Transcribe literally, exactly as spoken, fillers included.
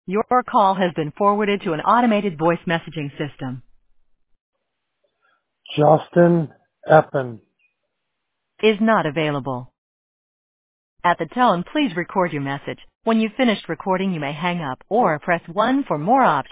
Your call has been forwarded to an automated voice messaging system. Justin Eppen. Is not available. At the tone, please record your message. When you've finished recording, you may hang up or press one for more options.